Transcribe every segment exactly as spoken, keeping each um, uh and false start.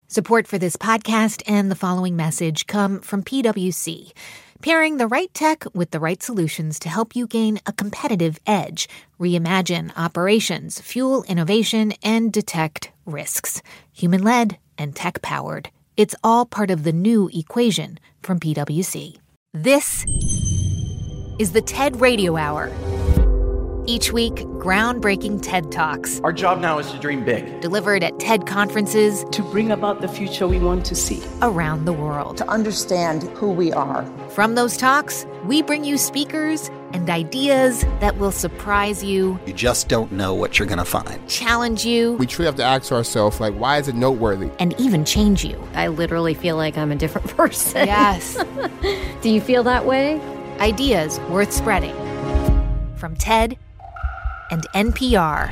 Support for this podcast and the following message come from P W C, pairing the right tech with the right solutions to help you gain a competitive edge, reimagine operations, fuel innovation, and detect risks. Human-led and tech-powered. It's all part of the new equation from P W C. This is the TED Radio Hour. Each week, groundbreaking TED Talks. Our job now is to dream big. Delivered at TED conferences. To bring about the future we want to see. Around the world. To understand who we are. From those talks, we bring you speakers and ideas that will surprise you. You just don't know what you're going to find. Challenge you. We truly have to ask ourselves, like, why is it noteworthy? And even change you. I literally feel like I'm a different person. Yes. Do you feel that way? Ideas worth spreading. From TED and N P R.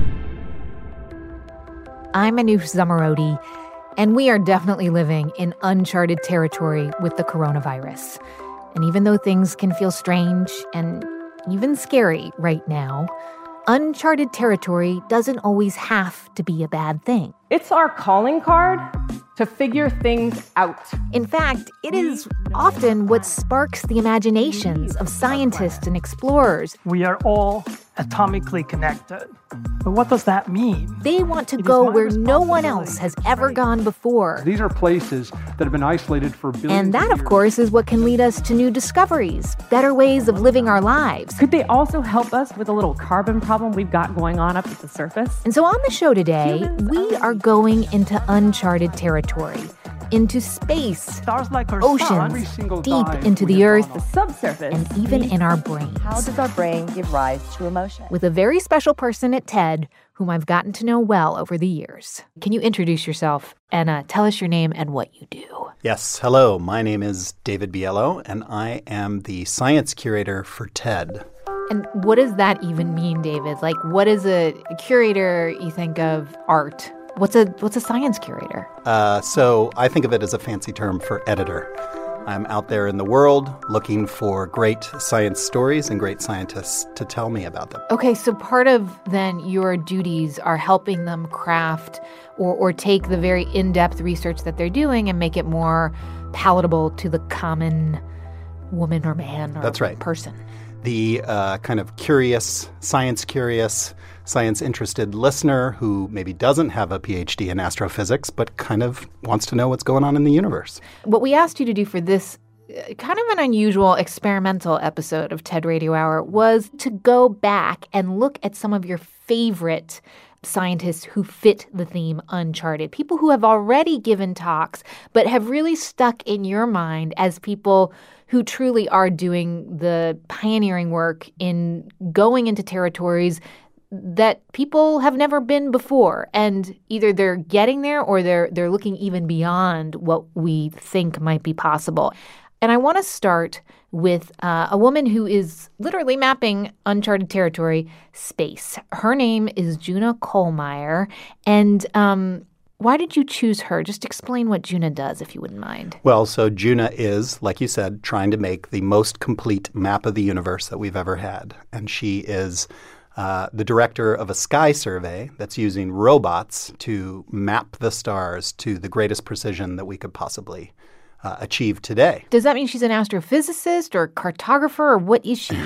I'm Anoush Zomorodi, and we are definitely living in uncharted territory with the coronavirus. And even though things can feel strange and even scary right now, uncharted territory doesn't always have to be a bad thing. It's our calling card to figure things out. In fact, it is often what sparks the imaginations of scientists and explorers. We are all atomically connected. But what does that mean? They want to go where no one else has ever gone before. These are places that have been isolated for billions of years. And that, of course, is what can lead us to new discoveries, better ways of living our lives. Could they also help us with a little carbon problem we've got going on up at the surface? And so on the show today, we are going into uncharted territory, into space, stars like our oceans, sun, deep into the earth, the subsurface, and even in our brains. How does our brain give rise to emotion? With a very special person at TED whom I've gotten to know well over the years. Can you introduce yourself and uh, tell us your name and what you do? Yes, hello. My name is David Biello, and I am the science curator for TED. And what does that even mean, David? Like, what is a, a curator? You think of art. What's a what's a science curator? Uh, so I think of it as a fancy term for editor. I'm out there in the world looking for great science stories and great scientists to tell me about them. Okay, so part of then your duties are helping them craft or, or take the very in-depth research that they're doing and make it more palatable to the common woman or man or That's right. person. The uh, kind of curious, science-curious, science-interested listener who maybe doesn't have a P H D in astrophysics but kind of wants to know what's going on in the universe. What we asked you to do for this uh, kind of an unusual experimental episode of TED Radio Hour was to go back and look at some of your favorite scientists who fit the theme uncharted, people who have already given talks but have really stuck in your mind as people who truly are doing the pioneering work in going into territories that people have never been before. And either they're getting there or they're they're looking even beyond what we think might be possible. And I want to start with uh, a woman who is literally mapping uncharted territory, space. Her name is Juna Kollmeier. And um, why did you choose her? Just explain what Juna does, if you wouldn't mind. Well, so Juna is, like you said, trying to make the most complete map of the universe that we've ever had. And she is uh, the director of a sky survey that's using robots to map the stars to the greatest precision that we could possibly uh, achieve today. Does that mean she's an astrophysicist or cartographer, or what is she?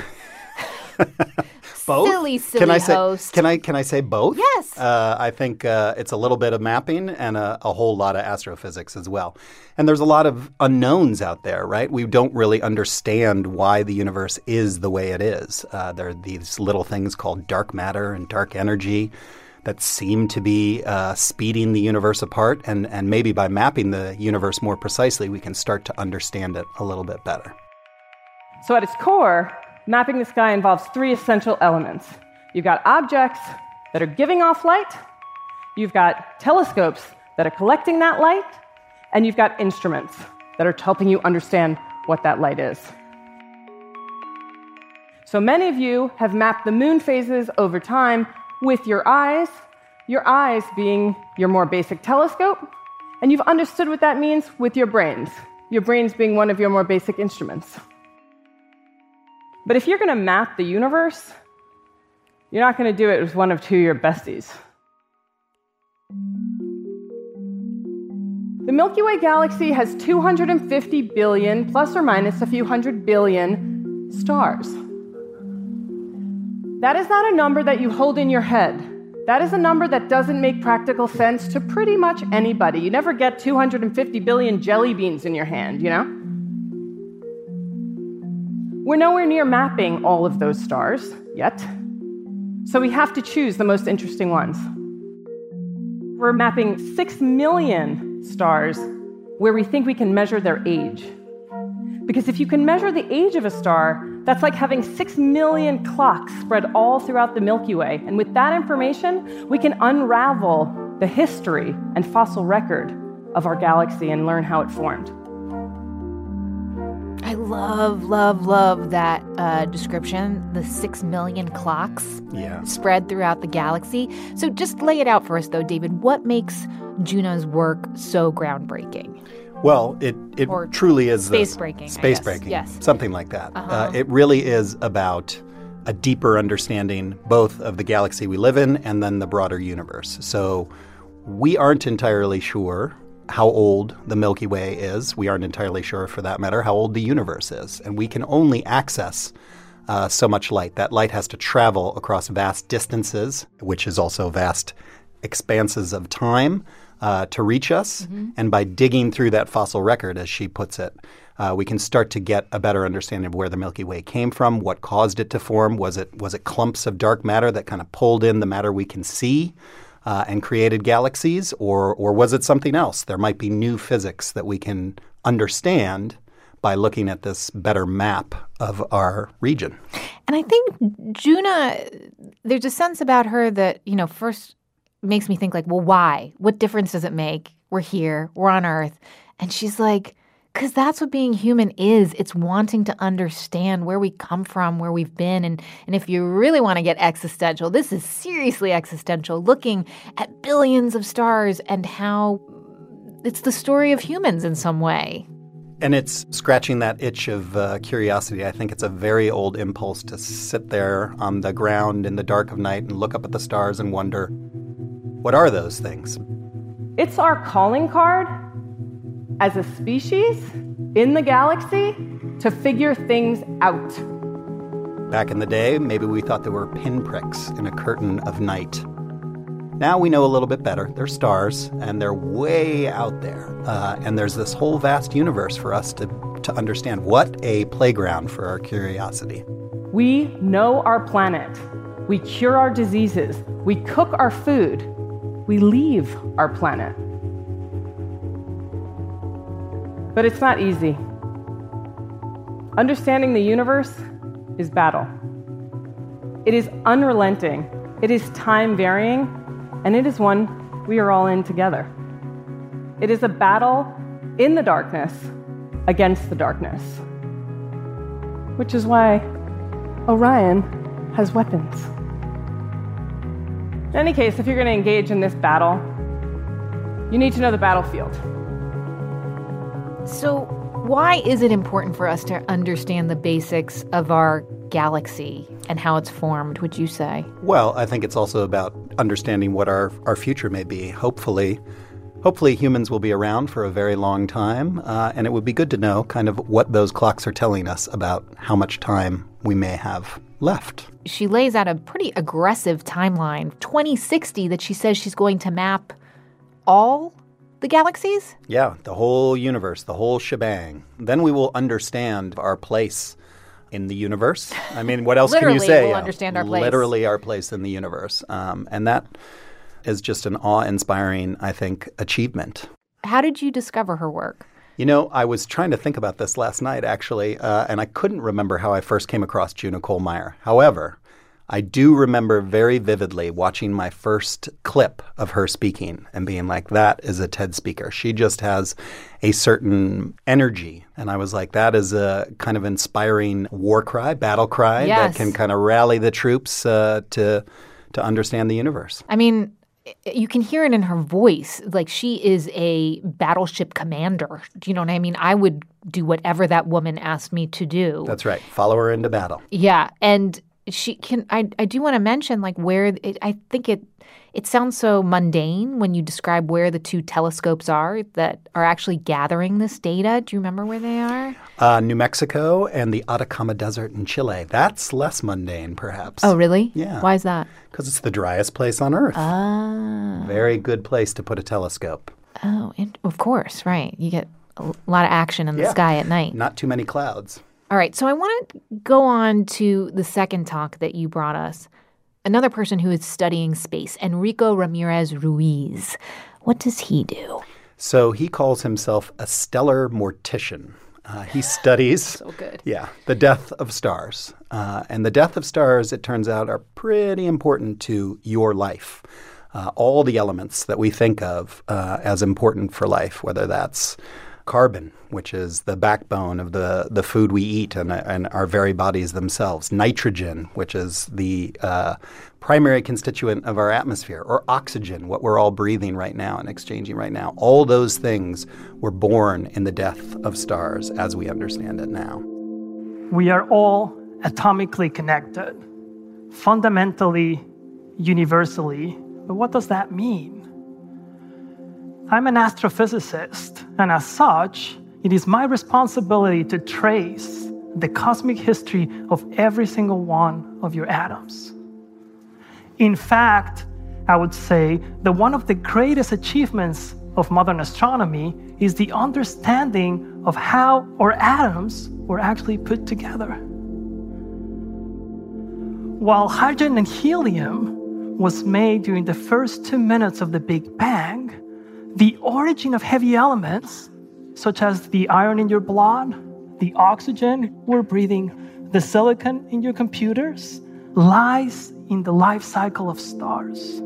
Both? Silly, silly can I say, host. Can I can I say both? Yes. Uh, I think uh, it's a little bit of mapping and a, a whole lot of astrophysics as well. And there's a lot of unknowns out there, right? We don't really understand why the universe is the way it is. Uh, there are these little things called dark matter and dark energy that seem to be uh, speeding the universe apart. And, and maybe by mapping the universe more precisely, we can start to understand it a little bit better. So at its core, mapping the sky involves three essential elements. You've got objects that are giving off light, you've got telescopes that are collecting that light, and you've got instruments that are helping you understand what that light is. So many of you have mapped the moon phases over time with your eyes, your eyes being your more basic telescope, and you've understood what that means with your brains, your brains being one of your more basic instruments. But if you're going to map the universe, you're not going to do it with one of two of your besties. The Milky Way galaxy has two hundred fifty billion, plus or minus a few hundred billion, stars. That is not a number that you hold in your head. That is a number that doesn't make practical sense to pretty much anybody. You never get two hundred fifty billion jelly beans in your hand, you know? We're nowhere near mapping all of those stars yet, so we have to choose the most interesting ones. We're mapping six million stars where we think we can measure their age. Because if you can measure the age of a star, that's like having six million clocks spread all throughout the Milky Way. And with that information, we can unravel the history and fossil record of our galaxy and learn how it formed. I love, love, love that uh, description, the six million clocks yeah. spread throughout the galaxy. So just lay it out for us, though, David. What makes Juna's work so groundbreaking? Well, it, it or truly is space this, breaking. Space I guess. breaking. Yes. Something like that. Uh-huh. Uh, it really is about a deeper understanding both of the galaxy we live in and then the broader universe. So we aren't entirely sure how old the Milky Way is. We aren't entirely sure, for that matter, how old the universe is. And we can only access uh, so much light. That light has to travel across vast distances, which is also vast expanses of time, uh, to reach us. Mm-hmm. And by digging through that fossil record, as she puts it, uh, we can start to get a better understanding of where the Milky Way came from, what caused it to form. Was it, was it clumps of dark matter that kind of pulled in the matter we can see? Uh, and created galaxies, or or was it something else? There might be new physics that we can understand by looking at this better map of our region. And I think Juna, there's a sense about her that, you know, first makes me think like, well, why? What difference does it make? We're here, we're on Earth. And she's like, because that's what being human is. It's wanting to understand where we come from, where we've been. And, and if you really want to get existential, this is seriously existential, looking at billions of stars and how it's the story of humans in some way. And it's scratching that itch of uh, curiosity. I think it's a very old impulse to sit there on the ground in the dark of night and look up at the stars and wonder, what are those things? It's our calling card as a species in the galaxy to figure things out. Back in the day, maybe we thought there were pinpricks in a curtain of night. Now we know a little bit better. They're stars, and they're way out there. Uh, and there's this whole vast universe for us to, to understand. What a playground for our curiosity. We know our planet. We cure our diseases. We cook our food. We leave our planet. But it's not easy. Understanding the universe is battle. It is unrelenting. It is time-varying, and it is one we are all in together. It is a battle in the darkness against the darkness, which is why Orion has weapons. In any case, if you're going to engage in this battle, you need to know the battlefield. So why is it important for us to understand the basics of our galaxy and how it's formed, would you say? Well, I think it's also about understanding what our, our future may be. Hopefully, hopefully humans will be around for a very long time, uh, and it would be good to know kind of what those clocks are telling us about how much time we may have left. She lays out a pretty aggressive timeline, twenty sixty, that she says she's going to map all the galaxies? Yeah, the whole universe, the whole shebang. Then we will understand our place in the universe. I mean, what else can you say? Literally, we'll yeah, understand our place. Literally our place in the universe. Um, and that is just an awe-inspiring, I think, achievement. How did you discover her work? You know, I was trying to think about this last night, actually, uh, and I couldn't remember how I first came across Juna Kollmeier. However, I do remember very vividly watching my first clip of her speaking and being like, that is a TED speaker. She just has a certain energy. And I was like, that is a kind of inspiring war cry, battle cry yes. that can kind of rally the troops uh, to to understand the universe. I mean, you can hear it in her voice. Like, she is a battleship commander. Do you know what I mean? I would do whatever that woman asked me to do. That's right. Follow her into battle. Yeah. And she can. I I do want to mention like where it, I think it it sounds so mundane when you describe where the two telescopes are that are actually gathering this data. Do you remember where they are? Uh, New Mexico and the Atacama Desert in Chile. That's less mundane, perhaps. Oh, really? Yeah. Why is that? Because it's the driest place on Earth. Ah. Very good place to put a telescope. Oh, it, of course, right. You get a lot of action in the Yeah. sky at night. Not too many clouds. All right, so I want to go on to the second talk that you brought us. Another person who is studying space, Enrico Ramirez Ruiz. What does he do? So he calls himself a stellar mortician. Uh, he studies So good. Yeah, the death of stars. Uh, and the death of stars, it turns out, are pretty important to your life. Uh, all the elements that we think of uh, as important for life, whether that's carbon, which is the backbone of the, the food we eat and, and our very bodies themselves, nitrogen, which is the uh, primary constituent of our atmosphere, or oxygen, what we're all breathing right now and exchanging right now. All those things were born in the death of stars as we understand it now. We are all atomically connected, fundamentally, universally. But what does that mean? I'm an astrophysicist, and as such, it is my responsibility to trace the cosmic history of every single one of your atoms. In fact, I would say that one of the greatest achievements of modern astronomy is the understanding of how our atoms were actually put together. While hydrogen and helium was made during the first two minutes of the Big Bang, the origin of heavy elements, such as the iron in your blood, the oxygen we're breathing, the silicon in your computers, lies in the life cycle of stars.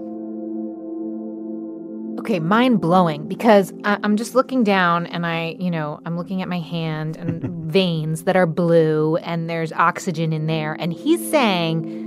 Okay, mind-blowing, because I- I'm just looking down and I, you know, I'm looking at my hand and veins that are blue and there's oxygen in there. And he's saying,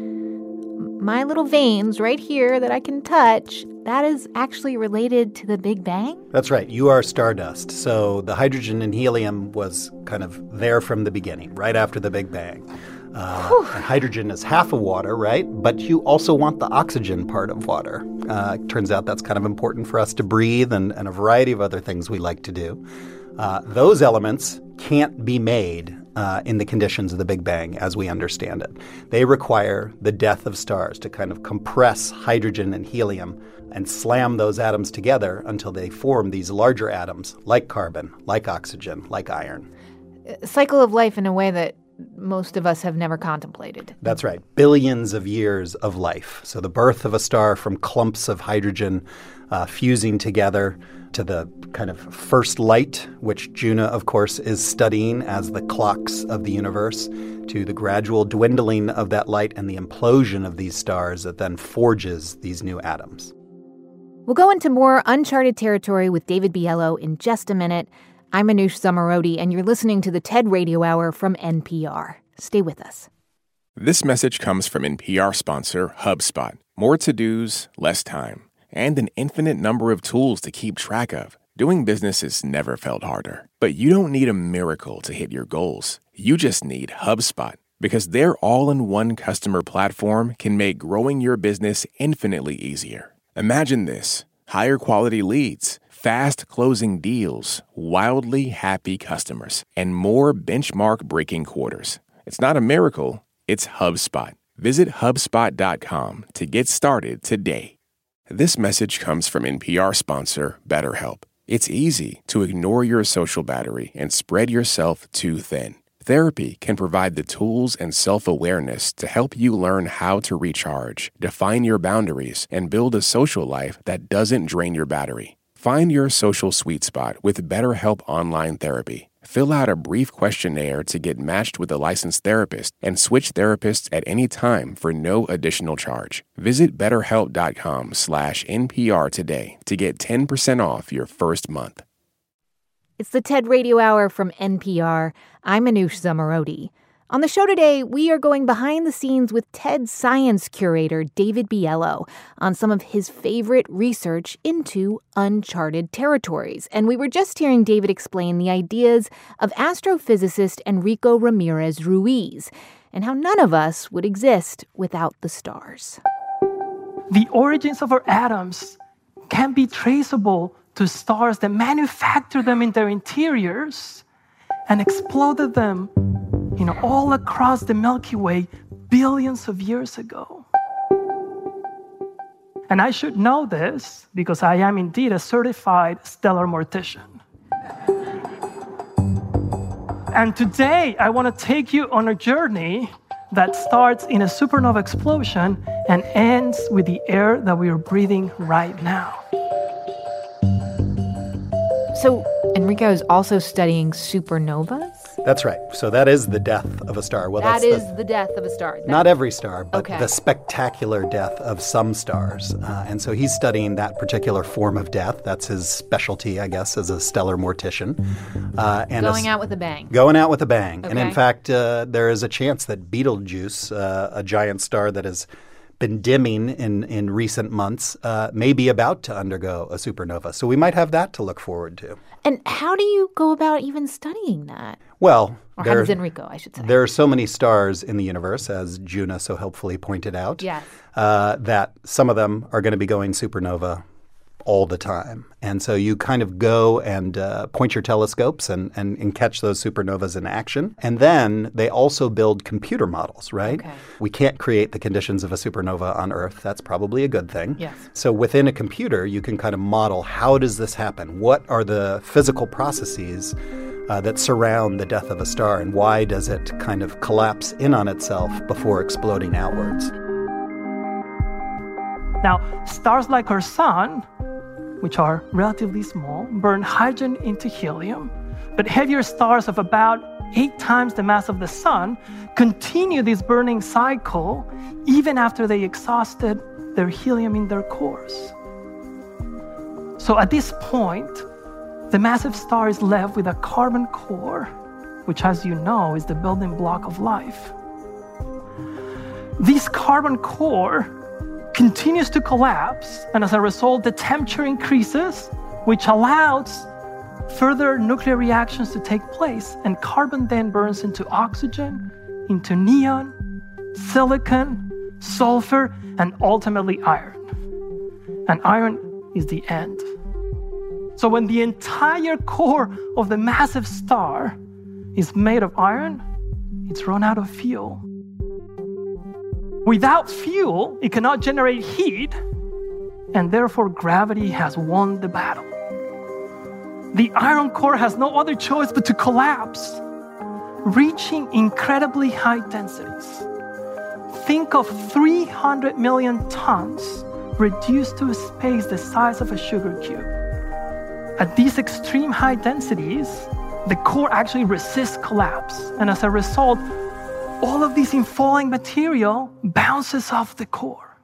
my little veins right here that I can touch, that is actually related to the Big Bang? That's right. You are stardust. So the hydrogen and helium was kind of there from the beginning, right after the Big Bang. Uh, and hydrogen is half of water, right? But you also want the oxygen part of water. Uh, it turns out that's kind of important for us to breathe and, and a variety of other things we like to do. Uh, those elements can't be made uh, in the conditions of the Big Bang as we understand it. They require the death of stars to kind of compress hydrogen and helium and slam those atoms together until they form these larger atoms like carbon, like oxygen, like iron. A cycle of life in a way that most of us have never contemplated. That's right. Billions of years of life. So the birth of a star from clumps of hydrogen uh, fusing together to the kind of first light, which Juna, of course, is studying as the clocks of the universe, to the gradual dwindling of that light and the implosion of these stars that then forges these new atoms. We'll go into more uncharted territory with David Biello in just a minute. I'm Anoush Zomorodi, and you're listening to the TED Radio Hour from N P R. Stay with us. This message comes from N P R sponsor HubSpot. More to-dos, less time, and an infinite number of tools to keep track of. Doing business has never felt harder. But you don't need a miracle to hit your goals. You just need HubSpot, because their all-in-one customer platform can make growing your business infinitely easier. Imagine this: higher quality leads, fast closing deals, wildly happy customers, and more benchmark-breaking quarters. It's not a miracle, it's HubSpot. Visit HubSpot dot com to get started today. This message comes from N P R sponsor BetterHelp. It's easy to ignore your social battery and spread yourself too thin. Therapy can provide the tools and self-awareness to help you learn how to recharge, define your boundaries, and build a social life that doesn't drain your battery. Find your social sweet spot with BetterHelp Online Therapy. Fill out a brief questionnaire to get matched with a licensed therapist and switch therapists at any time for no additional charge. Visit betterhelp.com slash NPR today to get ten percent off your first month. It's the TED Radio Hour from N P R. I'm Anoush Zomorodi. On the show today, we are going behind the scenes with TED Science curator David Biello on some of his favorite research into uncharted territories. And we were just hearing David explain the ideas of astrophysicist Enrico Ramirez Ruiz. and how none of us would exist without the stars. The origins of our atoms can be traceable to stars that manufactured them in their interiors and exploded them, you know, all across the Milky Way billions of years ago. And I should know this because I am indeed a certified stellar mortician. And today, I want to take you on a journey that starts in a supernova explosion and ends with the air that we are breathing right now. So Enrico is also studying supernovas? That's right. So that is the death of a star. Well, that that's is the, the death of a star. That, not every star, but okay. the spectacular death of some stars. Uh, and so he's studying that particular form of death. That's his specialty, I guess, as a stellar mortician. Uh, and going a, out with a bang. Going out with a bang. Okay. And in fact, uh, there is a chance that Betelgeuse, uh, a giant star that has been dimming in, in recent months, uh, may be about to undergo a supernova. So we might have that to look forward to. And how do you go about even studying that? Well, or there, how does Enrico, I should say. There are so many stars in the universe, as Juna so helpfully pointed out, yes. uh, that some of them are going to be going supernova all the time. And so you kind of go and uh, point your telescopes and, and, and catch those supernovas in action. And then they also build computer models, right? Okay. We can't create the conditions of a supernova on Earth. That's probably a good thing. Yes. So within a computer, you can kind of model, how does this happen? What are the physical processes uh, that surround the death of a star, and why does it kind of collapse in on itself before exploding outwards? Now, stars like our sun, which are relatively small, burn hydrogen into helium, but heavier stars of about eight times the mass of the sun continue this burning cycle even after they exhausted their helium in their cores. So at this point, the massive star is left with a carbon core, which, as you know, is the building block of life. This carbon core continues to collapse, and as a result, the temperature increases, which allows further nuclear reactions to take place, and carbon then burns into oxygen, into neon, silicon, sulfur, and ultimately iron. And iron is the end. So when the entire core of the massive star is made of iron, it's run out of fuel. Without fuel, it cannot generate heat, and therefore gravity has won the battle. The iron core has no other choice but to collapse, reaching incredibly high densities. Think of three hundred million tons reduced to a space the size of a sugar cube. At these extreme high densities, the core actually resists collapse, and as a result, all of this infalling material bounces off the core.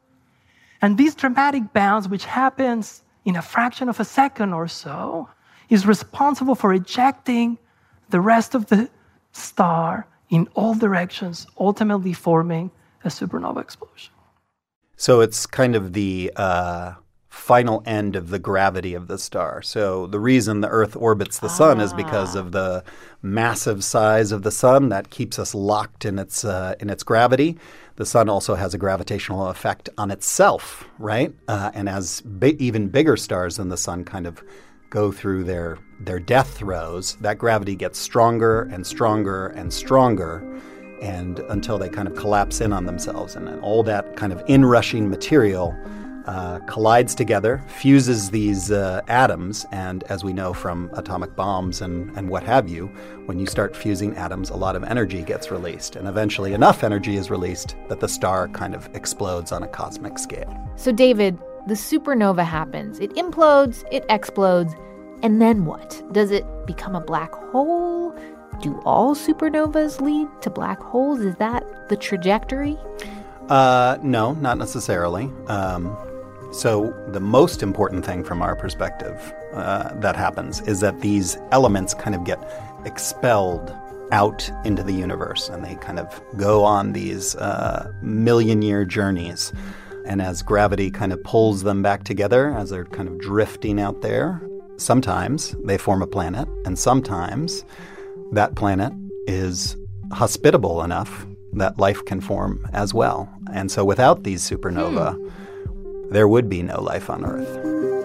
And this dramatic bounce, which happens in a fraction of a second or so, is responsible for ejecting the rest of the star in all directions, ultimately forming a supernova explosion. So it's kind of the uh, final end of the gravity of the star. So the reason the Earth orbits the sun ah. is because of the massive size of the sun that keeps us locked in its uh, in its gravity. The sun also has a gravitational effect on itself, right? Uh, and as bi- even bigger stars than the sun kind of go through their their death throes, that gravity gets stronger and stronger and stronger, and until they kind of collapse in on themselves, and then all that kind of inrushing material Uh, collides together, fuses these uh, atoms, and as we know from atomic bombs and, and what have you, when you start fusing atoms, a lot of energy gets released, and eventually enough energy is released that the star kind of explodes on a cosmic scale. So David, the supernova happens. It implodes, it explodes, and then what? Does it become a black hole? Do all supernovas lead to black holes? Is that the trajectory? Uh, no, not necessarily. Um, So the most important thing from our perspective uh, that happens is that these elements kind of get expelled out into the universe, and they kind of go on these uh, million-year journeys. And as gravity kind of pulls them back together, as they're kind of drifting out there, sometimes they form a planet, and sometimes that planet is hospitable enough that life can form as well. And so without these supernovae, hmm. there would be no life on Earth.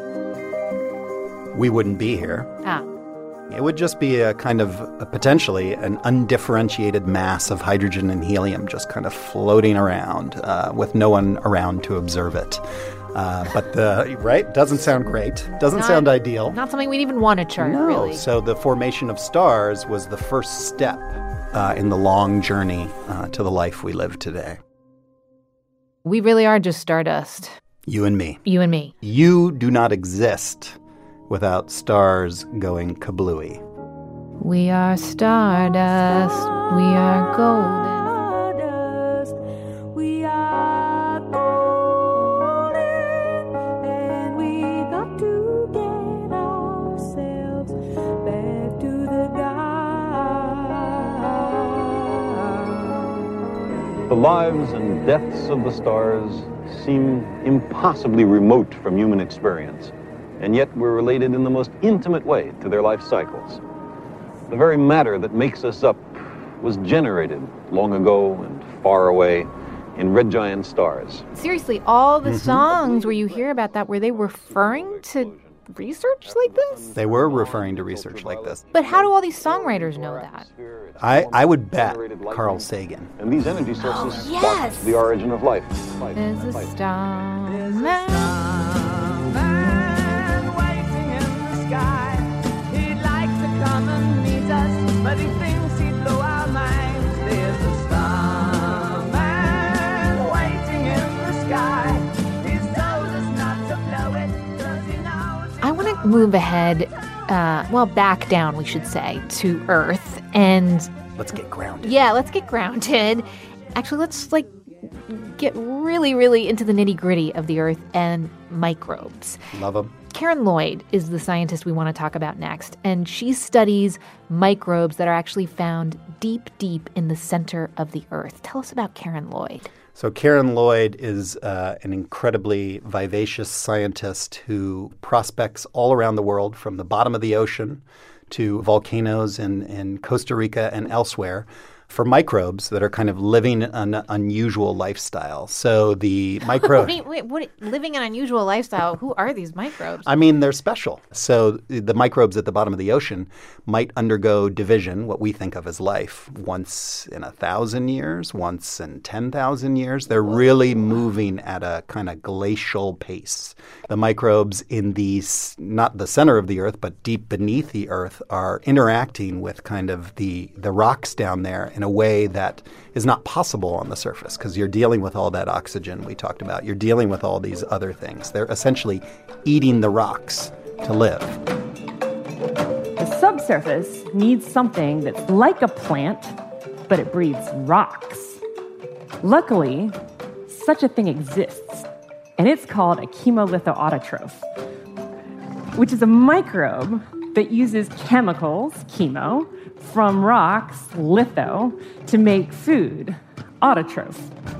We wouldn't be here. Ah. It would just be a kind of a potentially an undifferentiated mass of hydrogen and helium just kind of floating around uh, with no one around to observe it. Uh, but the right doesn't sound great. Doesn't not, sound ideal. Not something we'd even want to chart, no. really. So the formation of stars was the first step uh, in the long journey uh, to the life we live today. We really are just stardust. You and me. You and me. You do not exist without stars going kablooey. We are stardust. We are golden. We are golden. And we got to get ourselves back to the God. The lives and deaths of the stars seem impossibly remote from human experience. And yet we're related in the most intimate way to their life cycles. The very matter that makes us up was generated long ago and far away in red giant stars. Seriously, all the mm-hmm. songs where you hear about that, were they referring to research like this? They were referring to research like this. But how do all these songwriters know that? I, I would bet Carl Sagan. And these energy sources oh, yes. spark the origin of life. life There's a life. star There's a man. starman waiting in the sky. He'd like to come and meet us, but he thinks he'd blow our minds. There's a starman waiting in the sky. He's told us not to blow it, 'cause he knows. I want to move ahead, uh, well, back down, we should say, to Earth. And let's get grounded. Yeah, let's get grounded. Actually, let's like get really, really into the nitty-gritty of the Earth and microbes. Love them. Karen Lloyd is the scientist we want to talk about next, and she studies microbes that are actually found deep, deep in the center of the Earth. Tell us about Karen Lloyd. So Karen Lloyd is uh, an incredibly vivacious scientist who prospects all around the world, from the bottom of the ocean to volcanoes in, in Costa Rica and elsewhere, for microbes that are kind of living an unusual lifestyle. So the micro... wait, wait, what, living an unusual lifestyle? Who are these microbes? I mean, they're special. So the microbes at the bottom of the ocean might undergo division, what we think of as life, once in a thousand years, once in ten thousand years. They're really moving at a kind of glacial pace. The microbes in the, not the center of the Earth, but deep beneath the Earth, are interacting with kind of the, the rocks down there in a way that is not possible on the surface, because you're dealing with all that oxygen we talked about. You're dealing with all these other things. They're essentially eating the rocks to live. The subsurface needs something that's like a plant, but it breathes rocks. Luckily, such a thing exists, and it's called a chemolithoautotroph, which is a microbe that uses chemicals, chemo, from rocks, litho, to make food, autotroph.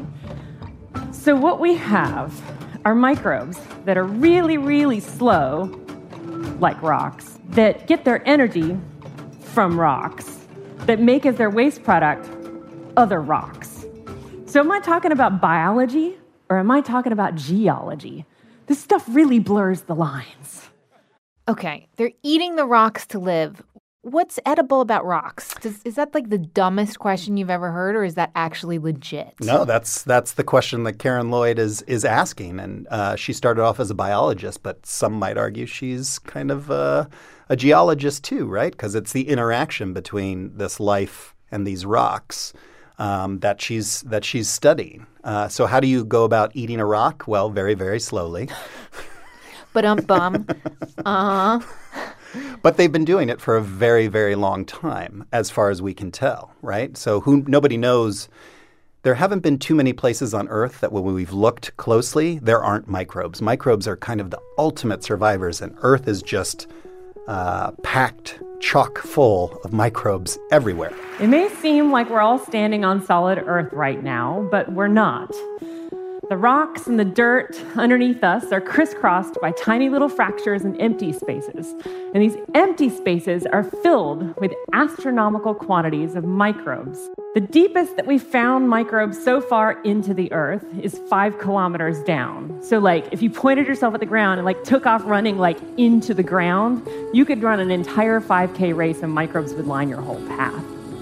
So what we have are microbes that are really, really slow, like rocks, that get their energy from rocks, that make as their waste product other rocks. So am I talking about biology, or am I talking about geology? This stuff really blurs the lines. Okay, they're eating the rocks to live. What's edible about rocks? Does, is that like the dumbest question you've ever heard, or is that actually legit? No, that's that's the question that Karen Lloyd is is asking. And uh, she started off as a biologist, but some might argue she's kind of uh, a geologist too, right? Because it's the interaction between this life and these rocks um, that she's that she's studying. Uh, so how do you go about eating a rock? Well, very, very slowly. Ba-dum-bum. Uh-huh. But they've been doing it for a very, very long time, as far as we can tell, right? So who nobody knows. There haven't been too many places on Earth that when we've looked closely, there aren't microbes. Microbes are kind of the ultimate survivors, and Earth is just uh, packed chock full of microbes everywhere. It may seem like we're all standing on solid Earth right now, but we're not. The rocks and the dirt underneath us are crisscrossed by tiny little fractures and empty spaces. And these empty spaces are filled with astronomical quantities of microbes The deepest that we've found microbes so far into the earth is five kilometers down. So like if you pointed yourself at the ground and like took off running like into the ground, you could run an entire five K race and microbes would line your whole path.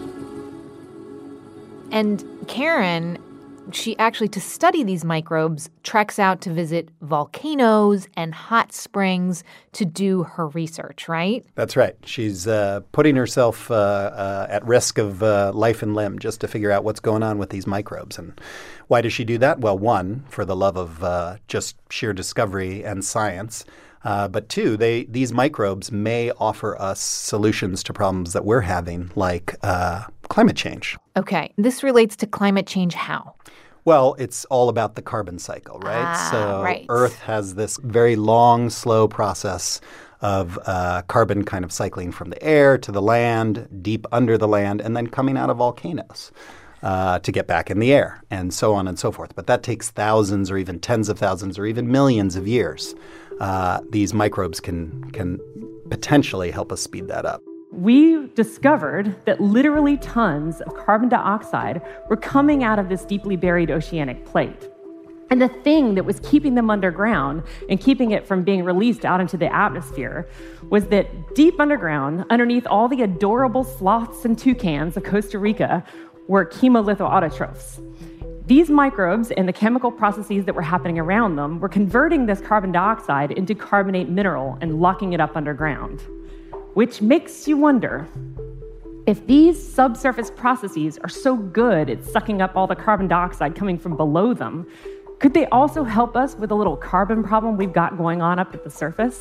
And Karen, she actually, to study these microbes, treks out to visit volcanoes and hot springs to do her research, right? That's right. She's uh, putting herself uh, uh, at risk of uh, life and limb just to figure out what's going on with these microbes. And why does she do that? Well, one, for the love of uh, just sheer discovery and science. Uh, but two, they these microbes may offer us solutions to problems that we're having, like uh, climate change. Okay. This relates to climate change how? Well, it's all about the carbon cycle, right? Ah, so right. Earth has this very long, slow process of uh, carbon kind of cycling from the air to the land, deep under the land, and then coming out of volcanoes uh, to get back in the air, and so on and so forth. But that takes thousands or even tens of thousands or even millions of years. Uh, these microbes can can potentially help us speed that up. We discovered that literally tons of carbon dioxide were coming out of this deeply buried oceanic plate. And the thing that was keeping them underground and keeping it from being released out into the atmosphere was that deep underground, underneath all the adorable sloths and toucans of Costa Rica, were chemolithoautotrophs. These microbes and the chemical processes that were happening around them were converting this carbon dioxide into carbonate mineral and locking it up underground. Which makes you wonder, if these subsurface processes are so good at sucking up all the carbon dioxide coming from below them, could they also help us with a little carbon problem we've got going on up at the surface?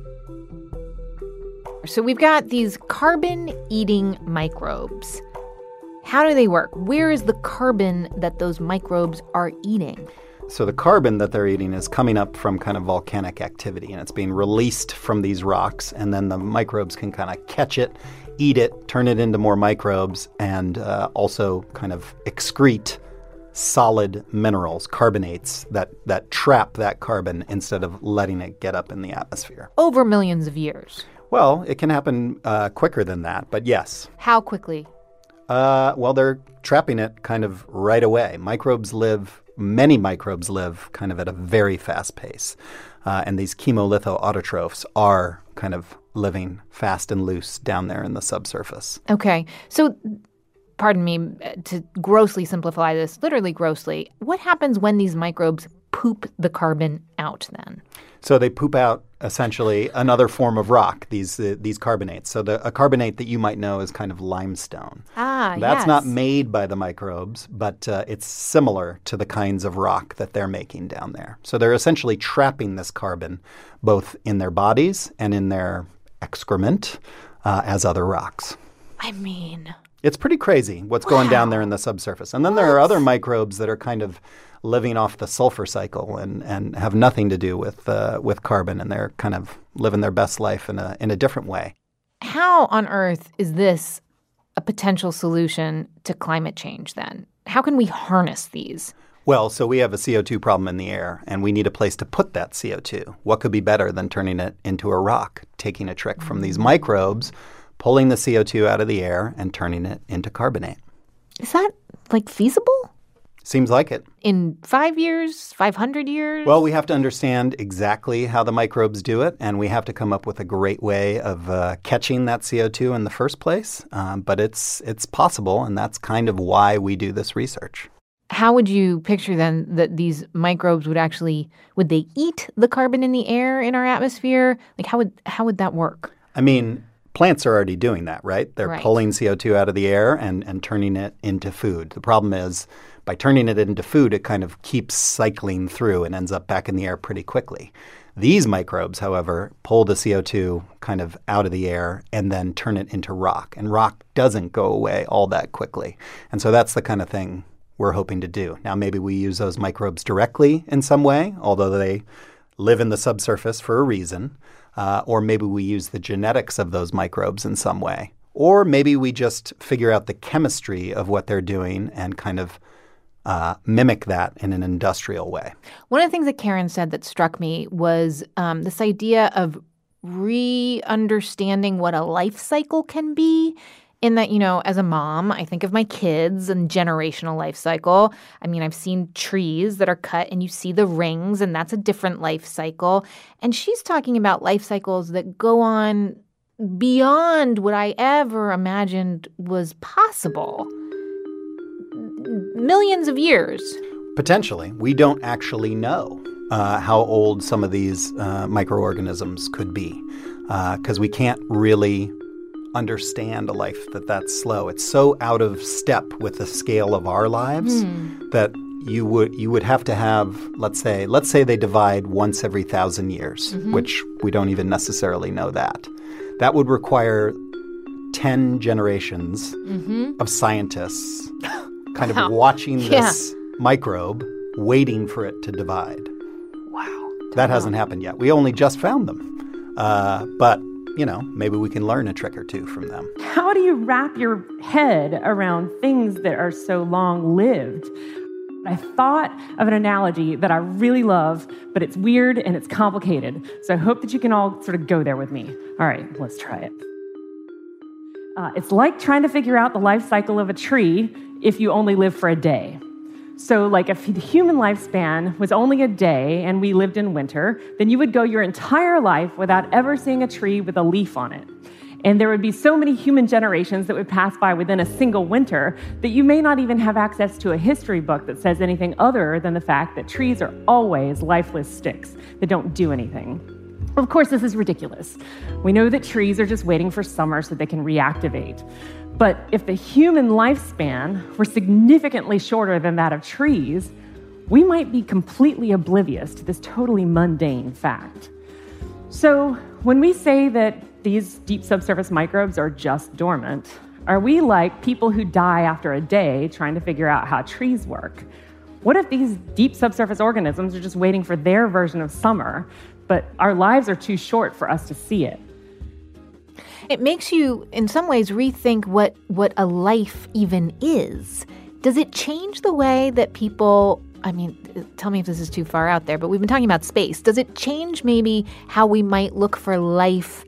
So we've got these carbon-eating microbes. How do they work? Where is the carbon that those microbes are eating? So the carbon that they're eating is coming up from kind of volcanic activity, and it's being released from these rocks, and then the microbes can kind of catch it, eat it, turn it into more microbes, and uh, also kind of excrete solid minerals, carbonates, that, that trap that carbon instead of letting it get up in the atmosphere. Over millions of years. Well, it can happen uh, quicker than that, but yes. How quickly? Uh, well, they're trapping it kind of right away. Microbes live Many microbes live kind of at a very fast pace. Uh, and these chemolithoautotrophs are kind of living fast and loose down there in the subsurface. Okay. So, pardon me, to grossly simplify this, literally grossly, what happens when these microbes poop the carbon out then? So they poop out essentially another form of rock, these uh, these carbonates. So the, a carbonate that you might know is kind of limestone. Ah, That's yes. not made by the microbes, but uh, it's similar to the kinds of rock that they're making down there. So they're essentially trapping this carbon both in their bodies and in their excrement uh, as other rocks. I mean... It's pretty crazy what's wow. going down there in the subsurface. And then what? There are other microbes that are kind of living off the sulfur cycle and, and have nothing to do with uh, with carbon, and they're kind of living their best life in a in a different way. How on earth is this a potential solution to climate change then? How can we harness these? Well, so we have a C O two problem in the air, and we need a place to put that C O two. What could be better than turning it into a rock, taking a trick from these microbes, pulling the C O two out of the air and turning it into carbonate? Is that, like, feasible? Seems like it. In five years, five hundred years? Well, we have to understand exactly how the microbes do it, and we have to come up with a great way of uh, catching that C O two in the first place. Um, but it's it's possible, and that's kind of why we do this research. How would you picture then that these microbes would actually, would they eat the carbon in the air in our atmosphere? Like, how would how would that work? I mean, plants are already doing that, right? They're right. pulling C O two out of the air and, and turning it into food. The problem is, by turning it into food, it kind of keeps cycling through and ends up back in the air pretty quickly. These microbes, however, pull the C O two kind of out of the air and then turn it into rock. And rock doesn't go away all that quickly. And so that's the kind of thing we're hoping to do. Now, maybe we use those microbes directly in some way, although they live in the subsurface for a reason. Uh, or maybe we use the genetics of those microbes in some way. Or maybe we just figure out the chemistry of what they're doing and kind of Uh, mimic that in an industrial way. One of the things that Karen said that struck me was um, this idea of re-understanding what a life cycle can be in that, you know, as a mom, I think of my kids and generational life cycle. I mean, I've seen trees that are cut and you see the rings, and that's a different life cycle. And she's talking about life cycles that go on beyond what I ever imagined was possible. Millions of years. Potentially. We don't actually know uh, how old some of these uh, microorganisms could be because uh, we can't really understand a life that that's slow. It's so out of step with the scale of our lives mm. that you would you would have to have, let's say, let's say they divide once every thousand years, mm-hmm. which we don't even necessarily know that. That would require ten generations mm-hmm. of scientists kind wow. of watching this yeah. microbe, waiting for it to divide. Wow. That hasn't happened yet. We only just found them. Uh, but you know, maybe we can learn a trick or two from them. How do you wrap your head around things that are so long-lived? I thought of an analogy that I really love, but it's weird and it's complicated. So I hope that you can all sort of go there with me. All right, let's try it. Uh, it's like trying to figure out the life cycle of a tree if you only live for a day. So like if the human lifespan was only a day and we lived in winter, then you would go your entire life without ever seeing a tree with a leaf on it. And there would be so many human generations that would pass by within a single winter that you may not even have access to a history book that says anything other than the fact that trees are always lifeless sticks that don't do anything. Of course, this is ridiculous. We know that trees are just waiting for summer so they can reactivate. But if the human lifespan were significantly shorter than that of trees, we might be completely oblivious to this totally mundane fact. So when we say that these deep subsurface microbes are just dormant, are we like people who die after a day trying to figure out how trees work? What if these deep subsurface organisms are just waiting for their version of summer, but our lives are too short for us to see it? It makes you, in some ways, rethink what, what a life even is. Does it change the way that people, I mean, tell me if this is too far out there, but we've been talking about space. Does it change maybe how we might look for life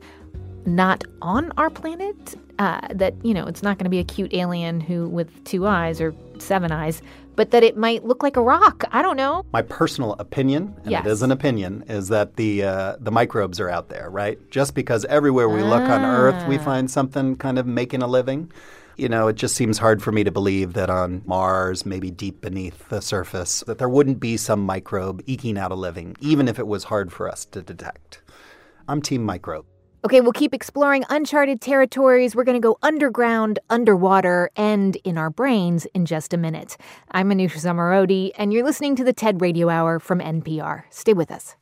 not on our planet? Uh, that, you know, it's not going to be a cute alien who with two eyes or seven eyes, but that it might look like a rock. I don't know. My personal opinion, and yes. it is an opinion, is that the uh, the microbes are out there, right? Just because everywhere we ah. look on Earth, we find something kind of making a living. You know, it just seems hard for me to believe that on Mars, maybe deep beneath the surface, that there wouldn't be some microbe eking out a living, even if it was hard for us to detect. I'm team microbe. Okay, we'll keep exploring uncharted territories. We're going to go underground, underwater, and in our brains in just a minute. I'm Manoush Zomorodi, and you're listening to the TED Radio Hour from N P R. Stay with us.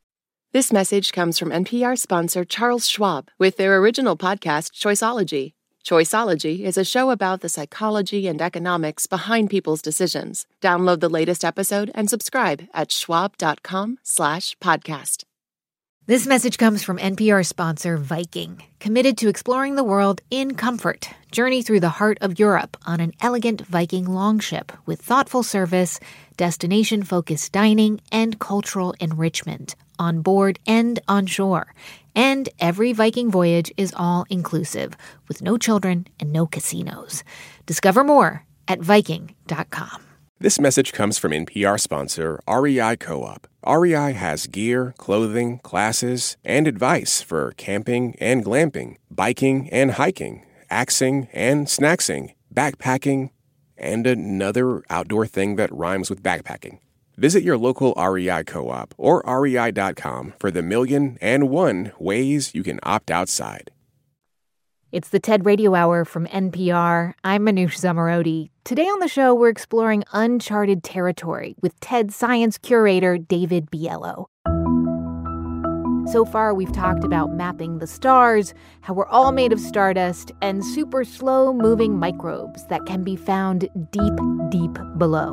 This message comes from N P R sponsor Charles Schwab with their original podcast, Choiceology. Choiceology is a show about the psychology and economics behind people's decisions. Download the latest episode and subscribe at schwab.com slash podcast. This message comes from N P R sponsor Viking, committed to exploring the world in comfort. Journey through the heart of Europe on an elegant Viking longship with thoughtful service, destination-focused dining, and cultural enrichment on board and on shore. And every Viking voyage is all-inclusive, with no children and no casinos. Discover more at Viking dot com. This message comes from N P R sponsor R E I Co-op. R E I has gear, clothing, classes, and advice for camping and glamping, biking and hiking, axing and snacksing, backpacking, and another outdoor thing that rhymes with backpacking. Visit your local R E I Co-op or R E I dot com for the million and one ways you can opt outside. It's the TED Radio Hour from N P R. I'm Manoush Zomorodi. Today on the show, we're exploring uncharted territory with TED Science curator David Biello. So far, we've talked about mapping the stars, how we're all made of stardust, and super slow-moving microbes that can be found deep, deep below.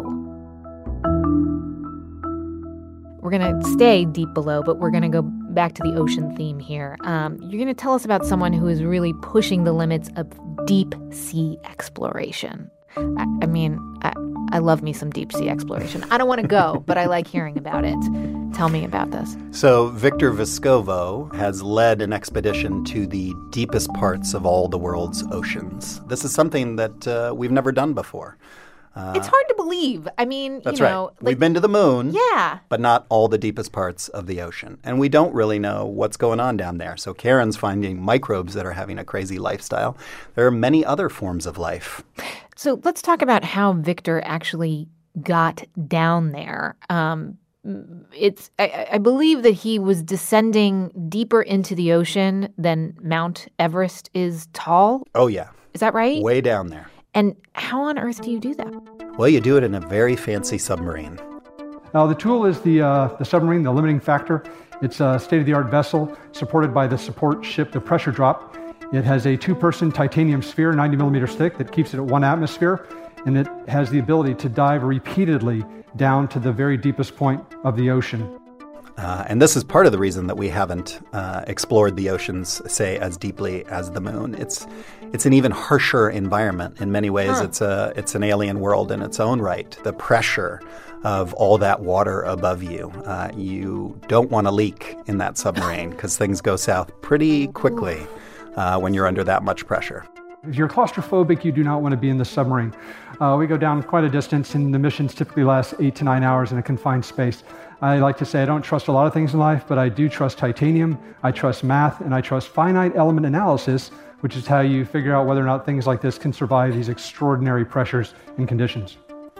We're going to stay deep below, but we're going to go back to the ocean theme here. Um, you're going to tell us about someone who is really pushing the limits of deep sea exploration. I, I mean, I, I love me some deep sea exploration. I don't want to go, but I like hearing about it. Tell me about this. So Victor Vescovo has led an expedition to the deepest parts of all the world's oceans. This is something that uh, we've never done before. Uh, it's hard to believe. I mean, that's you know. right. Like, we've been to the moon, yeah, but not all the deepest parts of the ocean. And we don't really know what's going on down there. So Karen's finding microbes that are having a crazy lifestyle. There are many other forms of life. So let's talk about how Victor actually got down there. Um, it's I, I believe that he was descending deeper into the ocean than Mount Everest is tall. Oh, yeah. Is that right? Way down there. And how on earth do you do that? Well, you do it in a very fancy submarine. Now, the tool is the, uh, the submarine, the limiting factor. It's a state-of-the-art vessel supported by the support ship, the Pressure Drop. It has a two-person titanium sphere, ninety millimeters thick, that keeps it at one atmosphere, and it has the ability to dive repeatedly down to the very deepest point of the ocean. Uh, and this is part of the reason that we haven't uh, explored the oceans, say, as deeply as the moon. It's it's an even harsher environment. In many ways, huh. it's a it's an alien world in its own right. The pressure of all that water above you. Uh, you don't want to leak in that submarine because things go south pretty quickly uh, when you're under that much pressure. If you're claustrophobic, you do not want to be in the submarine. Uh, we go down quite a distance, and the missions typically last eight to nine hours in a confined space. I like to say I don't trust a lot of things in life, but I do trust titanium, I trust math, and I trust finite element analysis, which is how you figure out whether or not things like this can survive these extraordinary pressures and conditions.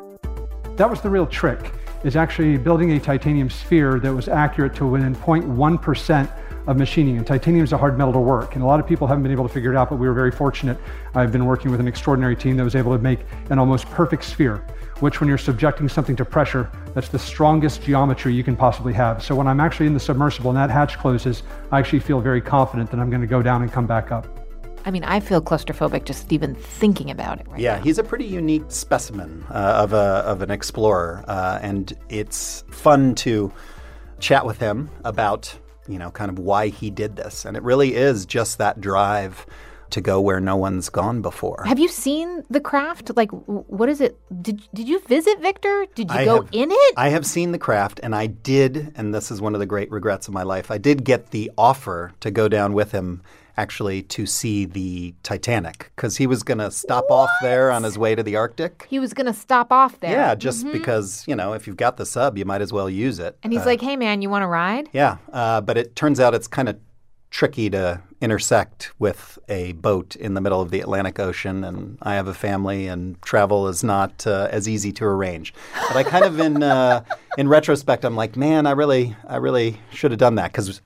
That was the real trick, is actually building a titanium sphere that was accurate to within zero point one percent of machining. And titanium is a hard metal to work, and a lot of people haven't been able to figure it out, but we were very fortunate. I've been working with an extraordinary team that was able to make an almost perfect sphere, which when you're subjecting something to pressure, that's the strongest geometry you can possibly have. So when I'm actually in the submersible and that hatch closes, I actually feel very confident that I'm going to go down and come back up. I mean, I feel claustrophobic just even thinking about it right yeah, now. He's a pretty unique specimen uh, of a of an explorer, uh, and it's fun to chat with him about, you know, kind of why he did this. And it really is just that drive to go where no one's gone before. Have you seen the craft? Like, what is it? Did did you visit Victor? Did you I go have, in it? I have seen the craft, and I did, and this is one of the great regrets of my life, I did get the offer to go down with him actually to see the Titanic, because he was going to stop what? off there on his way to the Arctic. He was going to stop off there. Yeah, just mm-hmm. because, you know, if you've got the sub, you might as well use it. And he's uh, like, hey, man, you want to ride? Yeah, uh, but it turns out it's kind of tricky to intersect with a boat in the middle of the Atlantic Ocean, and I have a family, and travel is not uh, as easy to arrange. But I kind of, in uh, in retrospect, I'm like, man, I really, I really should have done that, because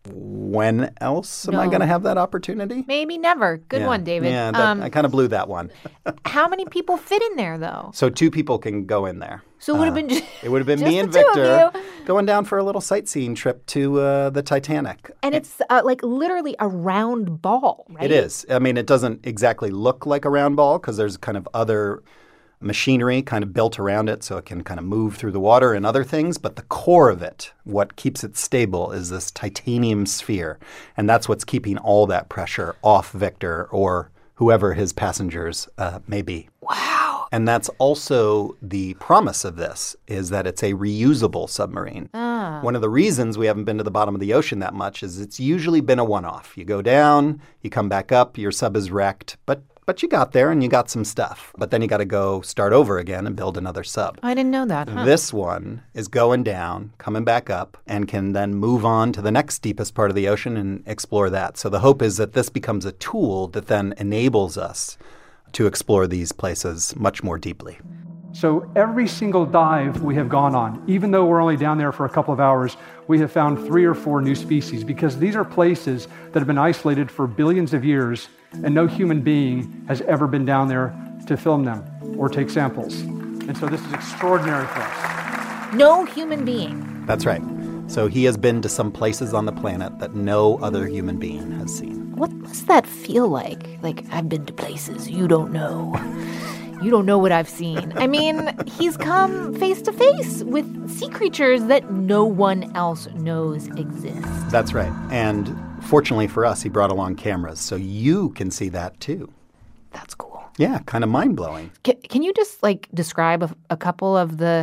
when else am no. I going to have that opportunity? Maybe never. Good yeah. one, David. Yeah, that, um, I kind of blew that one. How many people fit in there, though? So two people can go in there. So it would have uh, been just, it would have been just me and the two Victor of you. going down for a little sightseeing trip to uh, the Titanic. And it's uh, like literally a round ball, right? It is. I mean, it doesn't exactly look like a round ball because there's kind of other machinery kind of built around it so it can kind of move through the water and other things. But the core of it, what keeps it stable, is this titanium sphere. And that's what's keeping all that pressure off Victor or whoever his passengers uh, may be. Wow. And that's also the promise of this, is that it's a reusable submarine. Ah. One of the reasons we haven't been to the bottom of the ocean that much is it's usually been a one-off. You go down, you come back up, your sub is wrecked, but But you got there and you got some stuff. But then you got to go start over again and build another sub. I didn't know that. Huh? This one is going down, coming back up, and can then move on to the next deepest part of the ocean and explore that. So the hope is that this becomes a tool that then enables us to explore these places much more deeply. So every single dive we have gone on, even though we're only down there for a couple of hours, we have found three or four new species, because these are places that have been isolated for billions of years, and no human being has ever been down there to film them or take samples. And so this is extraordinary for us. No human being. That's right. So he has been to some places on the planet that no other human being has seen. What does that feel like? Like, I've been to places you don't know. You don't know what I've seen. I mean, he's come face to face with sea creatures that no one else knows exist. That's right. And fortunately for us, he brought along cameras, so you can see that too. That's cool. Yeah, kind of mind-blowing. Can, can you just like describe a, a couple of the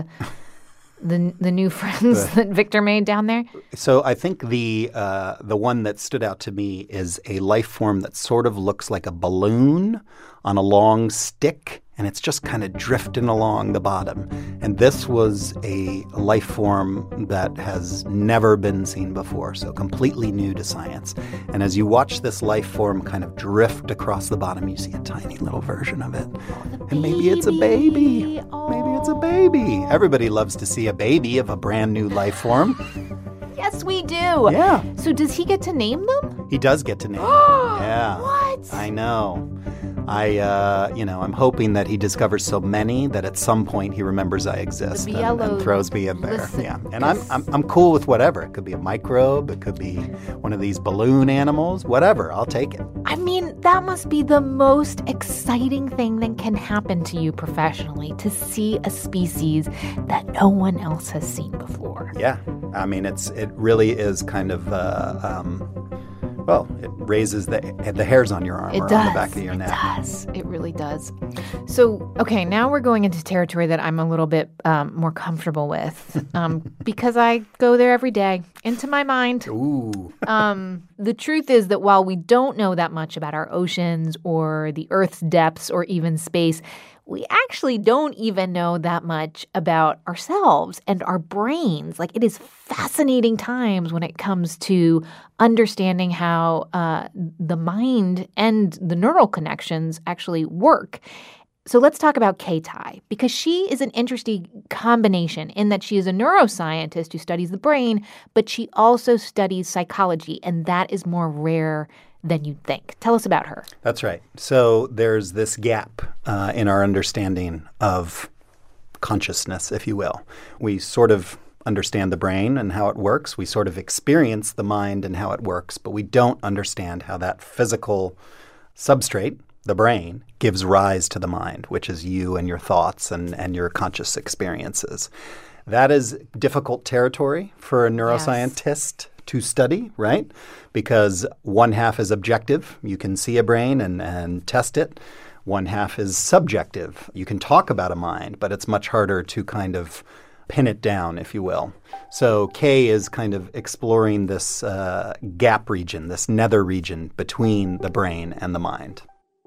the the new friends The- that Victor made down there? So I think the uh, the one that stood out to me is a life form that sort of looks like a balloon on a long stick, and it's just kind of drifting along the bottom. And this was a life form that has never been seen before, so completely new to science. And as you watch this life form kind of drift across the bottom, you see a tiny little version of it. And maybe it's a baby. Maybe it's a baby. Everybody loves to see a baby of a brand new life form. Yes, we do. Yeah. So does he get to name them? He does get to name them. Yeah. What? I know. I, uh, you know, I'm hoping that he discovers so many that at some point he remembers I exist and, and throws me in there. listen, yeah, and I'm, I'm I'm cool with whatever. It could be a microbe. It could be one of these balloon animals. Whatever. I'll take it. I mean, that must be the most exciting thing that can happen to you professionally, to see a species that no one else has seen before. Yeah. I mean, it's it really is kind of. Uh, um, Well, it raises the the hairs on your arm It or does. on the back of your it neck. It does. It really does. So, okay, now we're going into territory that I'm a little bit um, more comfortable with um, because I go there every day, into my mind. Ooh. um, the truth is that while we don't know that much about our oceans or the Earth's depths or even space, we actually don't even know that much about ourselves and our brains. Like, it is fascinating times when it comes to understanding how uh, the mind and the neural connections actually work. So let's talk about Kay-Tai, because she is an interesting combination in that she is a neuroscientist who studies the brain, but she also studies psychology, and that is more rare than you'd think. Tell us about her. That's right. So there's this gap uh, in our understanding of consciousness, if you will. We sort of understand the brain and how it works. We sort of experience the mind and how it works, but we don't understand how that physical substrate, the brain, gives rise to the mind, which is you and your thoughts and, and your conscious experiences. That is difficult territory for a neuroscientist yes. to study, right? Because one half is objective. You can see a brain and, and test it. One half is subjective. You can talk about a mind, but it's much harder to kind of pin it down, if you will. So Kay is kind of exploring this uh, gap region, this nether region between the brain and the mind.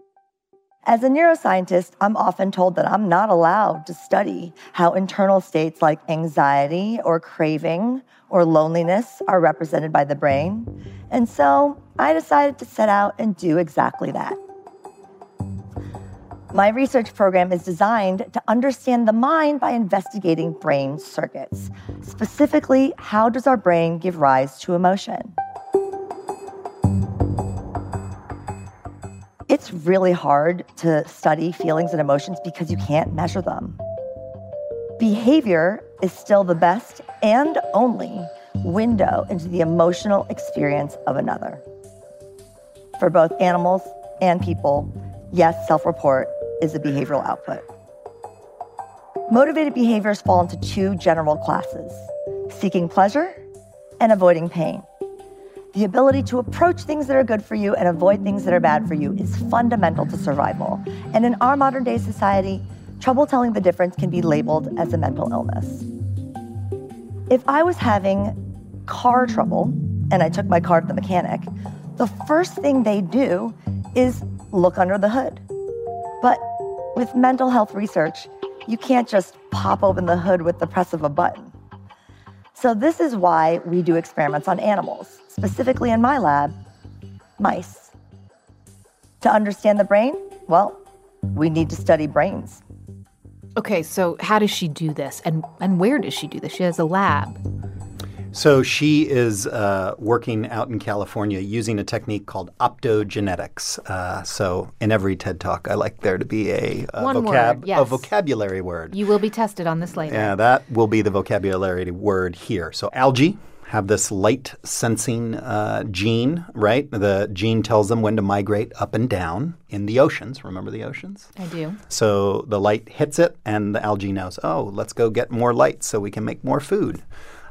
As a neuroscientist, I'm often told that I'm not allowed to study how internal states like anxiety or craving or loneliness are represented by the brain. And so I decided to set out and do exactly that. My research program is designed to understand the mind by investigating brain circuits. Specifically, how does our brain give rise to emotion? It's really hard to study feelings and emotions because you can't measure them. Behavior is still the best and only window into the emotional experience of another. For both animals and people, yes, self-report is a behavioral output. Motivated behaviors fall into two general classes: seeking pleasure and avoiding pain. The ability to approach things that are good for you and avoid things that are bad for you is fundamental to survival. And in our modern day society, trouble telling the difference can be labeled as a mental illness. If I was having car trouble and I took my car to the mechanic, the first thing they do is look under the hood. But with mental health research, you can't just pop open the hood with the press of a button. So this is why we do experiments on animals, specifically in my lab, mice. To understand the brain, well, we need to study brains. Okay, so how does she do this? And, and where does she do this? She has a lab. So she is uh, working out in California using a technique called optogenetics. Uh, so in every TED Talk, I like there to be a, a, One vocab, word, yes. a vocabulary word. You will be tested on this later. Yeah, that will be the vocabulary word here. So algae have this light sensing uh, gene, right? The gene tells them when to migrate up and down in the oceans. Remember the oceans? I do. So the light hits it and the algae knows, oh, let's go get more light so we can make more food.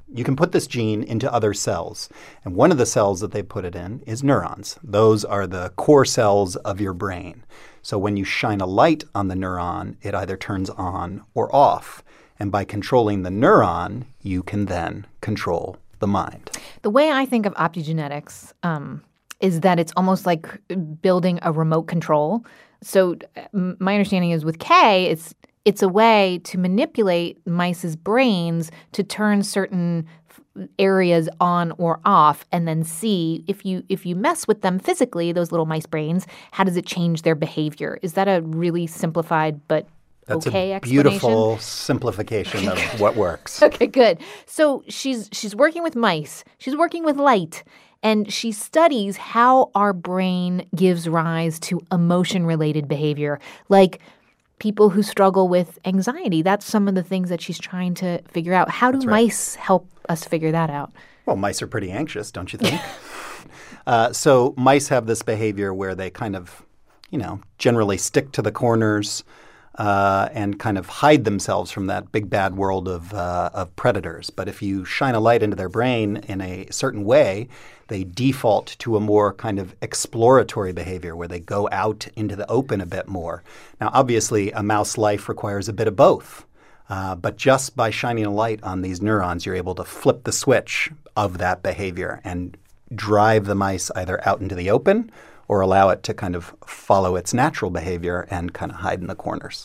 you can put this gene into other cells. And one of the cells that they put it in is neurons. Those are the core cells of your brain. So when you shine a light on the neuron, it either turns on or off. And by controlling the neuron, you can then control the mind. The way I think of optogenetics um, is that it's almost like building a remote control. So my understanding is with Kay, it's it's a way to manipulate mice's brains to turn certain areas on or off, and then see if you if you mess with them physically, those little mice brains, how does it change their behavior? Is that a really simplified but That's okay a explanation? beautiful simplification of what works. Okay, good. So she's she's working with mice. She's working with light. And she studies how our brain gives rise to emotion-related behavior, like people who struggle with anxiety. That's some of the things that she's trying to figure out. How do right. mice help us figure that out? Well, mice are pretty anxious, don't you think? uh, so mice have this behavior where they kind of, you know, generally stick to the corners uh, and kind of hide themselves from that big bad world of uh, of predators. But if you shine a light into their brain in a certain way, they default to a more kind of exploratory behavior where they go out into the open a bit more. Now, obviously, a mouse life requires a bit of both. Uh, but just by shining a light on these neurons, you're able to flip the switch of that behavior and drive the mice either out into the open or allow it to kind of follow its natural behavior and kind of hide in the corners.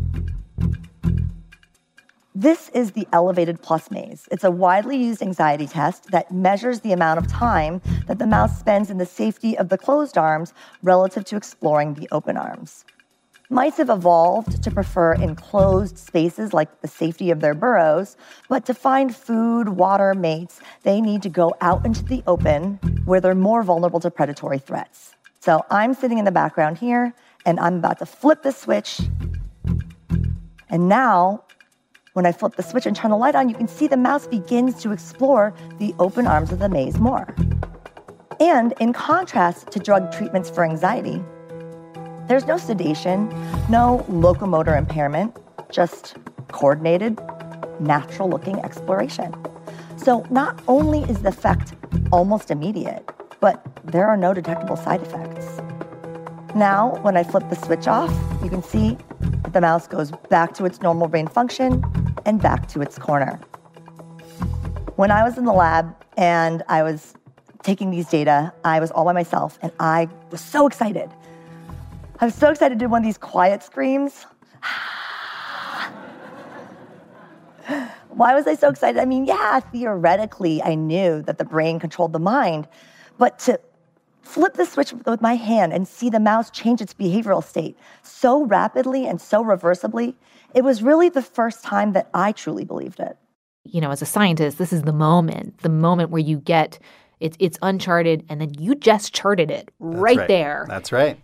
This is the Elevated Plus Maze. It's a widely used anxiety test that measures the amount of time that the mouse spends in the safety of the closed arms relative to exploring the open arms. Mice have evolved to prefer enclosed spaces like the safety of their burrows, but to find food, water, mates, they need to go out into the open where they're more vulnerable to predatory threats. So I'm sitting in the background here, and I'm about to flip the switch. And now, when I flip the switch and turn the light on, you can see the mouse begins to explore the open arms of the maze more. And in contrast to drug treatments for anxiety, there's no sedation, no locomotor impairment, just coordinated, natural-looking exploration. So not only is the effect almost immediate, but there are no detectable side effects. Now, when I flip the switch off, you can see that the mouse goes back to its normal brain function and back to its corner. When I was in the lab and I was taking these data, I was all by myself, and I was so excited. I was so excited to do one of these quiet screams. Why was I so excited? I mean, yeah, theoretically, I knew that the brain controlled the mind, but to flip the switch with my hand and see the mouse change its behavioral state so rapidly and so reversibly, it was really the first time that I truly believed it. You know, as a scientist, this is the moment, the moment where you get, it's it's uncharted, and then you just charted it right, right there. That's right.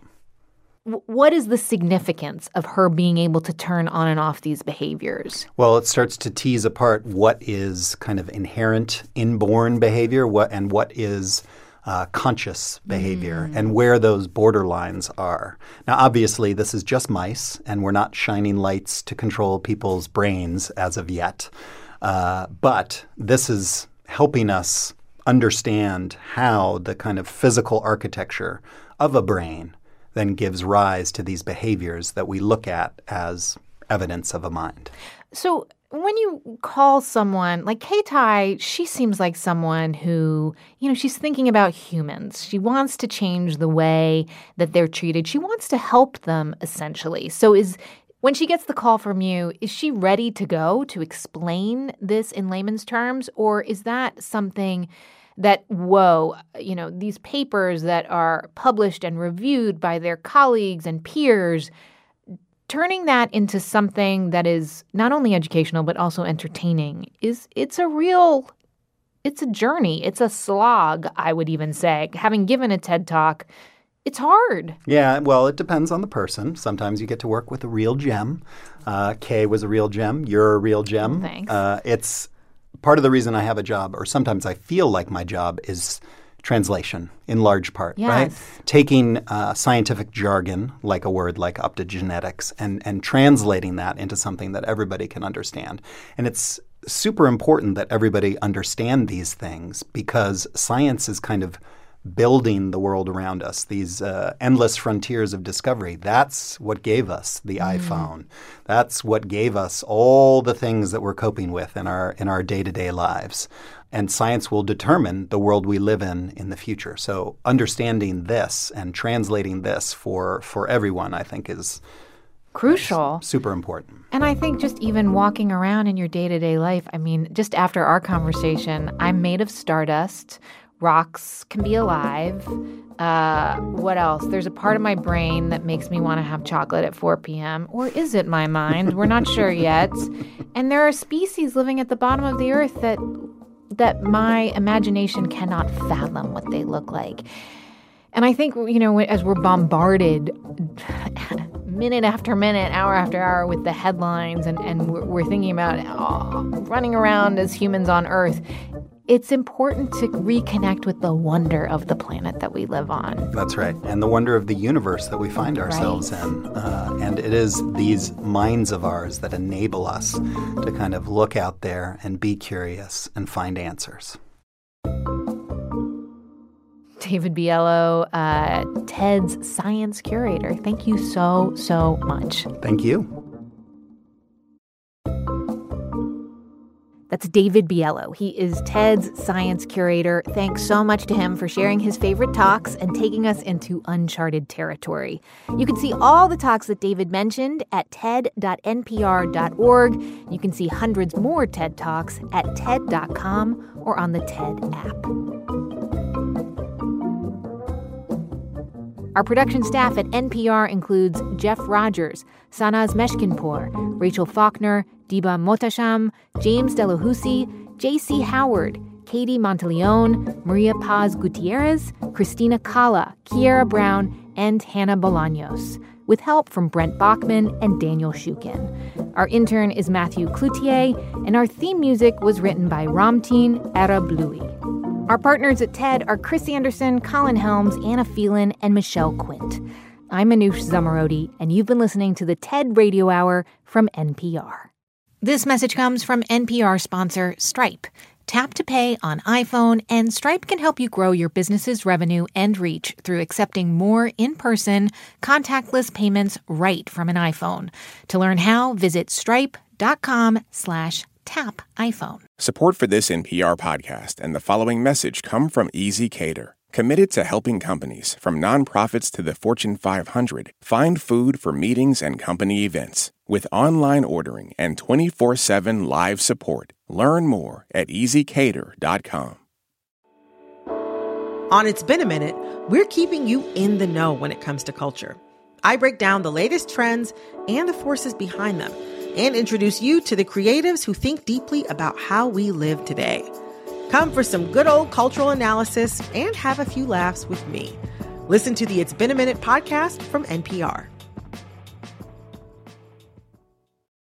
What is the significance of her being able to turn on and off these behaviors? Well, it starts to tease apart what is kind of inherent, inborn behavior what and what is uh, conscious behavior mm. and where those borderlines are. Now, obviously, this is just mice, and we're not shining lights to control people's brains as of yet. Uh, but this is helping us understand how the kind of physical architecture of a brain then gives rise to these behaviors that we look at as evidence of a mind. So when you call someone, like Kay-Tai, she seems like someone who, you know, she's thinking about humans. She wants to change the way that they're treated. She wants to help them, essentially. So is when she gets the call from you, is she ready to go to explain this in layman's terms? Or is that something that, whoa, you know, these papers that are published and reviewed by their colleagues and peers, turning that into something that is not only educational but also entertaining, is it's a real, it's a journey. It's a slog, I would even say. Having given a TED Talk, it's hard. Yeah, well, it depends on the person. Sometimes you get to work with a real gem. Uh, Kay was a real gem. You're a real gem. Thanks. Uh, it's part of the reason I have a job, or sometimes I feel like my job, is translation in large part, yes. right? Taking uh, scientific jargon, like a word like optogenetics, and, and translating that into something that everybody can understand. And it's super important that everybody understand these things because science is kind of building the world around us, these uh, endless frontiers of discovery. That's what gave us the mm. iPhone. That's what gave us all the things that we're coping with in our in our day-to-day lives. And science will determine the world we live in in the future. So understanding this and translating this for, for everyone, I think, is crucial. Super important. And I think just even walking around in your day-to-day life, I mean, just after our conversation, I'm made of stardust. Rocks can be alive. Uh, what else? There's a part of my brain that makes me want to have chocolate at four p.m. Or is it my mind? We're not sure yet. And there are species living at the bottom of the earth that that my imagination cannot fathom what they look like. And I think, you know, as we're bombarded minute after minute, hour after hour with the headlines, and, and we're, we're thinking about oh, running around as humans on Earth, it's important to reconnect with the wonder of the planet that we live on. That's right. And the wonder of the universe that we find ourselves right. in. Uh, and it is these minds of ours that enable us to kind of look out there and be curious and find answers. David Biello, uh, TED's science curator. Thank you so, so much. Thank you. That's David Biello. He is TED's science curator. Thanks so much to him for sharing his favorite talks and taking us into uncharted territory. You can see all the talks that David mentioned at ted dot n p r dot org. You can see hundreds more TED Talks at ted dot com or on the TED app. Our production staff at N P R includes Jeff Rogers, Sanaz Meshkinpour, Rachel Faulkner, Diba Motasham, James Delahousie, J C Howard, Katie Monteleone, Maria Paz Gutierrez, Christina Cala, Kiera Brown, and Hannah Bolaños, with help from Brent Bachman and Daniel Shukin. Our intern is Matthew Cloutier, and our theme music was written by Ramtin Arablouei. Our partners at TED are Chris Anderson, Colin Helms, Anna Phelan, and Michelle Quint. I'm Manoush Zomorodi, and you've been listening to the TED Radio Hour from N P R. This message comes from N P R sponsor Stripe. Tap to pay on iPhone, and Stripe can help you grow your business's revenue and reach through accepting more in-person, contactless payments right from an iPhone. To learn how, visit stripe.com slash tap iPhone. Support for this N P R podcast and the following message come from Easy Cater, committed to helping companies, from nonprofits to the Fortune five hundred, find food for meetings and company events. With online ordering and twenty-four seven live support, learn more at easy cater dot com. On It's Been a Minute, we're keeping you in the know when it comes to culture. I break down the latest trends and the forces behind them, and introduce you to the creatives who think deeply about how we live today. Come for some good old cultural analysis and have a few laughs with me. Listen to the It's Been a Minute podcast from N P R.